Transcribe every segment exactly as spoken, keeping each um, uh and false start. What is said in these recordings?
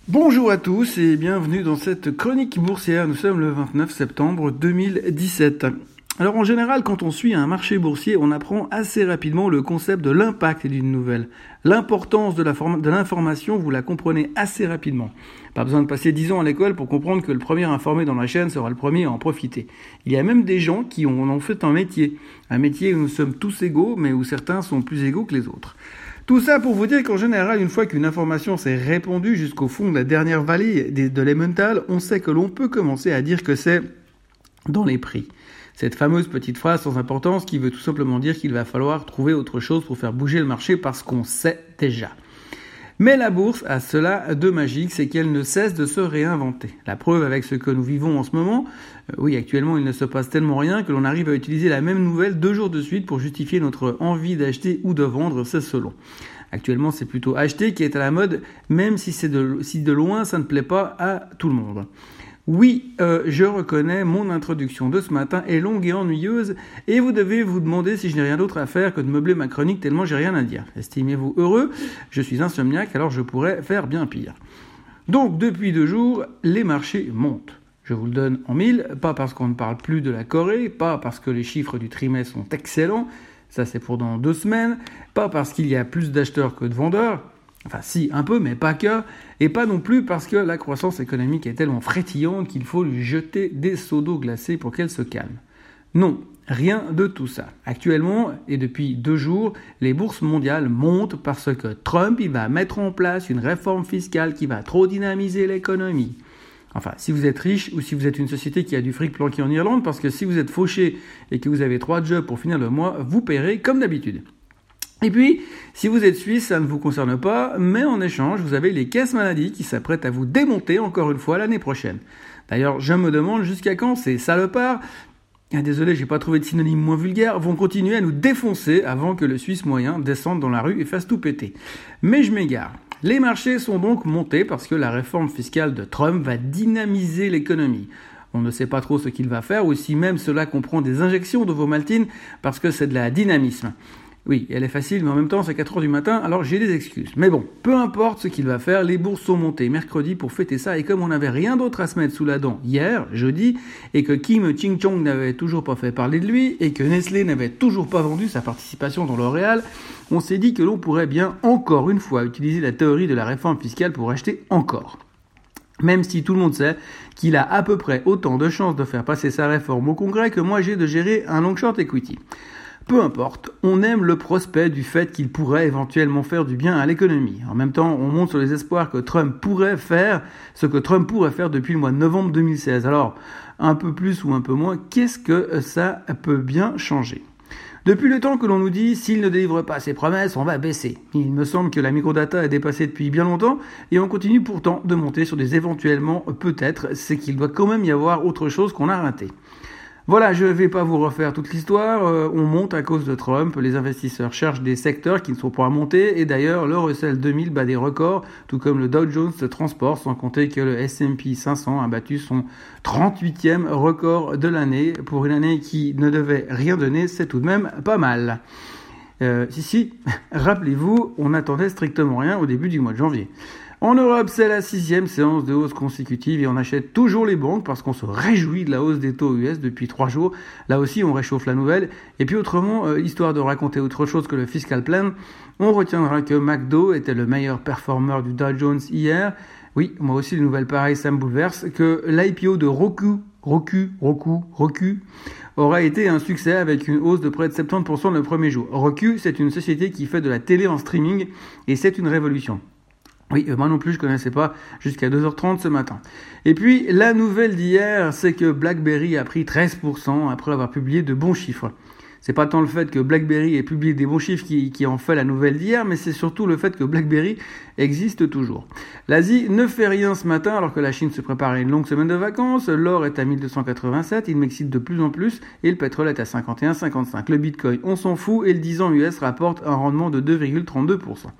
Bonjour à tous et bienvenue dans cette chronique boursière. Nous sommes le vingt-neuf septembre deux mille dix-sept. Alors en général, quand on suit un marché boursier, on apprend assez rapidement le concept de l'impact d'une nouvelle. L'importance de, la form- de l'information, vous la comprenez assez rapidement. Pas besoin de passer dix ans à l'école pour comprendre que le premier informé dans la chaîne sera le premier à en profiter. Il y a même des gens qui en ont fait un métier. Un métier où nous sommes tous égaux, mais où certains sont plus égaux que les autres. Tout ça pour vous dire qu'en général, une fois qu'une information s'est répandue jusqu'au fond de la dernière vallée de l'Emmental, on sait que l'on peut commencer à dire que c'est dans les prix. Cette fameuse petite phrase sans importance qui veut tout simplement dire qu'il va falloir trouver autre chose pour faire bouger le marché parce qu'on sait déjà. Mais la bourse a cela de magique, c'est qu'elle ne cesse de se réinventer. La preuve avec ce que nous vivons en ce moment, euh, oui, actuellement il ne se passe tellement rien que l'on arrive à utiliser la même nouvelle deux jours de suite pour justifier notre envie d'acheter ou de vendre, c'est selon. Actuellement c'est plutôt acheter qui est à la mode, même si, c'est de, si de loin ça ne plaît pas à tout le monde. Oui, euh, je reconnais, mon introduction de ce matin est longue et ennuyeuse et vous devez vous demander si je n'ai rien d'autre à faire que de meubler ma chronique tellement j'ai rien à dire. Estimez-vous heureux, je suis insomniaque alors je pourrais faire bien pire. Donc depuis deux jours, les marchés montent. Je vous le donne en mille, pas parce qu'on ne parle plus de la Corée, pas parce que les chiffres du trimestre sont excellents, ça c'est pour dans deux semaines, pas parce qu'il y a plus d'acheteurs que de vendeurs, enfin si, un peu, mais pas que, et pas non plus parce que la croissance économique est tellement frétillante qu'il faut lui jeter des seaux d'eau glacée pour qu'elle se calme. Non, rien de tout ça. Actuellement, et depuis deux jours, les bourses mondiales montent parce que Trump il va mettre en place une réforme fiscale qui va trop dynamiser l'économie. Enfin, si vous êtes riche ou si vous êtes une société qui a du fric planqué en Irlande, parce que si vous êtes fauché et que vous avez trois jobs pour finir le mois, vous paierez comme d'habitude. Et puis, si vous êtes suisse, ça ne vous concerne pas, mais en échange, vous avez les caisses maladies qui s'apprêtent à vous démonter encore une fois l'année prochaine. D'ailleurs, je me demande jusqu'à quand ces salopards, ah, désolé, j'ai pas trouvé de synonyme moins vulgaire, vont continuer à nous défoncer avant que le Suisse moyen descende dans la rue et fasse tout péter. Mais je m'égare. Les marchés sont donc montés parce que la réforme fiscale de Trump va dynamiser l'économie. On ne sait pas trop ce qu'il va faire, ou si même cela comprend des injections de Vomaltine, parce que c'est de la dynamisme. Oui, elle est facile, mais en même temps, c'est quatre heures du matin, alors j'ai des excuses. Mais bon, peu importe ce qu'il va faire, les bourses sont montées mercredi pour fêter ça, et comme on n'avait rien d'autre à se mettre sous la dent hier, jeudi, et que Kim Ching-chong n'avait toujours pas fait parler de lui, et que Nestlé n'avait toujours pas vendu sa participation dans L'Oréal, on s'est dit que l'on pourrait bien, encore une fois, utiliser la théorie de la réforme fiscale pour acheter encore. Même si tout le monde sait qu'il a à peu près autant de chances de faire passer sa réforme au Congrès que moi j'ai de gérer un long short equity. Peu importe, on aime le prospect du fait qu'il pourrait éventuellement faire du bien à l'économie. En même temps, on monte sur les espoirs que Trump pourrait faire ce que Trump pourrait faire depuis le mois de novembre deux mille seize. Alors, un peu plus ou un peu moins, qu'est-ce que ça peut bien changer ? Depuis le temps que l'on nous dit, s'il ne délivre pas ses promesses, on va baisser. Il me semble que la microdata est dépassée depuis bien longtemps et on continue pourtant de monter sur des éventuellement peut-être, c'est qu'il doit quand même y avoir autre chose qu'on a raté. Voilà, je ne vais pas vous refaire toute l'histoire, euh, on monte à cause de Trump, les investisseurs cherchent des secteurs qui ne sont pas à monter, et d'ailleurs le Russell deux mille bat des records, tout comme le Dow Jones de transport, sans compter que le S and P cinq cents a battu son trente-huitième record de l'année, pour une année qui ne devait rien donner, c'est tout de même pas mal. Euh, si, si, rappelez-vous, on n'attendait strictement rien au début du mois de janvier. En Europe, c'est la sixième séance de hausse consécutive et on achète toujours les banques parce qu'on se réjouit de la hausse des taux U S depuis trois jours. Là aussi, on réchauffe la nouvelle. Et puis autrement, euh, histoire de raconter autre chose que le fiscal plan, on retiendra que McDo était le meilleur performeur du Dow Jones hier. Oui, moi aussi, les nouvelles pareilles, ça me bouleverse. Que l'I P O de Roku, Roku, Roku, Roku, aura été un succès avec une hausse de près de soixante-dix pour cent le premier jour. Roku, c'est une société qui fait de la télé en streaming et c'est une révolution. Oui, moi non plus, je connaissais pas jusqu'à deux heures trente ce matin. Et puis, la nouvelle d'hier, c'est que BlackBerry a pris treize pour cent après avoir publié de bons chiffres. C'est pas tant le fait que BlackBerry ait publié des bons chiffres qui, qui en fait la nouvelle d'hier, mais c'est surtout le fait que BlackBerry existe toujours. L'Asie ne fait rien ce matin alors que la Chine se prépare à une longue semaine de vacances. L'or est à mille deux cent quatre-vingt-sept, il m'excite de plus en plus, et le pétrole est à cinquante et un virgule cinquante-cinq. Le Bitcoin, on s'en fout, et le dix ans U S rapporte un rendement de deux virgule trente-deux pour cent.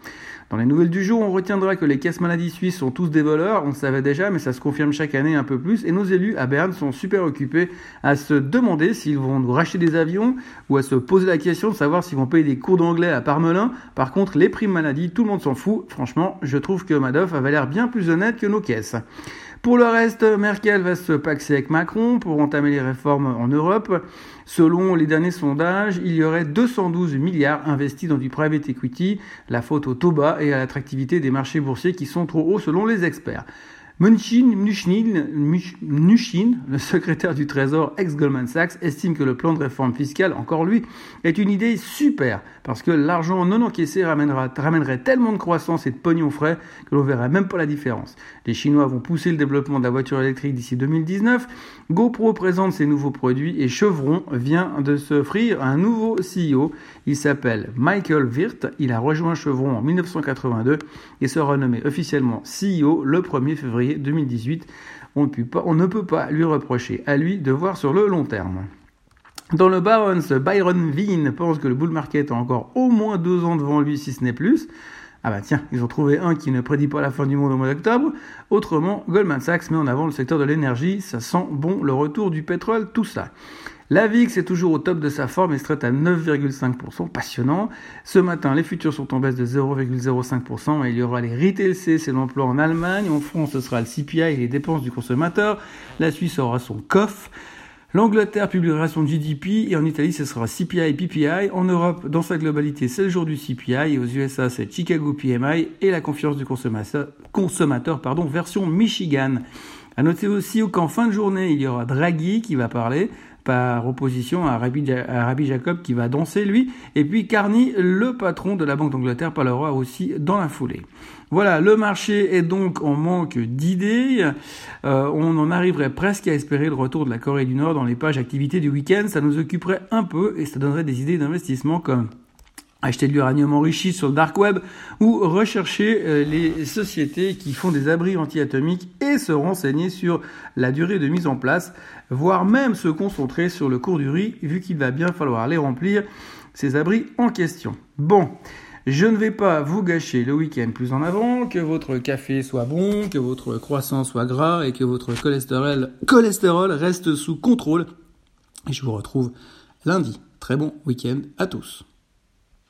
Dans les nouvelles du jour, on retiendra que les caisses maladies suisses sont tous des voleurs, on le savait déjà, mais ça se confirme chaque année un peu plus, et nos élus à Berne sont super occupés à se demander s'ils vont nous racheter des avions, ou à se poser la question de savoir s'ils vont payer des cours d'anglais à Parmelin. Par contre, les primes maladies, tout le monde s'en fout. Franchement, je trouve que Madoff avait l'air bien plus honnête que nos caisses. Pour le reste, Merkel va se paxer avec Macron pour entamer les réformes en Europe. Selon les derniers sondages, il y aurait deux cent douze milliards investis dans du private equity, la faute au taux bas et à l'attractivité des marchés boursiers qui sont trop hauts selon les experts. Munchin, Mnuchin, Mnuchin, le secrétaire du Trésor ex-Goldman Sachs, estime que le plan de réforme fiscale, encore lui, est une idée super, parce que l'argent non encaissé ramènera, ramènerait tellement de croissance et de pognon frais que l'on verrait même pas la différence. Les Chinois vont pousser le développement de la voiture électrique d'ici deux mille dix-neuf, GoPro présente ses nouveaux produits et Chevron vient de s'offrir un nouveau C E O. Il s'appelle Michael Wirth, il a rejoint Chevron en dix-neuf cent quatre-vingt-deux et sera nommé officiellement C E O le premier février deux mille dix-huit. On ne peut pas, on ne peut pas lui reprocher à lui de voir sur le long terme. Dans le Barons, Byron Veen pense que le bull market a encore au moins deux ans devant lui, si ce n'est plus. Ah bah tiens, ils ont trouvé un qui ne prédit pas la fin du monde au mois d'octobre. Autrement, Goldman Sachs met en avant le secteur de l'énergie. Ça sent bon le retour du pétrole, tout ça. La V I X est toujours au top de sa forme et se traite à neuf virgule cinq pour cent, passionnant. Ce matin, les futurs sont en baisse de zéro virgule zéro cinq pour cent et il y aura les retail C, c'est l'emploi en Allemagne. En France, ce sera le C P I et les dépenses du consommateur. La Suisse aura son C O F. L'Angleterre publiera son G D P et en Italie, ce sera C P I et P P I. En Europe, dans sa globalité, c'est le jour du C P I et aux U S A, c'est Chicago P M I et la confiance du consommateur, consommateur pardon, version Michigan. À noter aussi qu'en fin de journée, il y aura Draghi qui va parler, par opposition à Rabbi, à Rabbi Jacob qui va danser lui, et puis Carney, le patron de la Banque d'Angleterre, parlera aussi dans la foulée. Voilà, le marché est donc en manque d'idées. Euh, on en arriverait presque à espérer le retour de la Corée du Nord dans les pages activités du week-end. Ça nous occuperait un peu et ça donnerait des idées d'investissement comme acheter de l'uranium enrichi sur le dark web ou rechercher euh, les sociétés qui font des abris anti-atomiques et se renseigner sur la durée de mise en place, voire même se concentrer sur le cours du riz, vu qu'il va bien falloir les remplir, ces abris en question. Bon, je ne vais pas vous gâcher le week-end plus en avant, que votre café soit bon, que votre croissant soit gras et que votre cholestérol, cholestérol reste sous contrôle. Et je vous retrouve lundi. Très bon week-end à tous.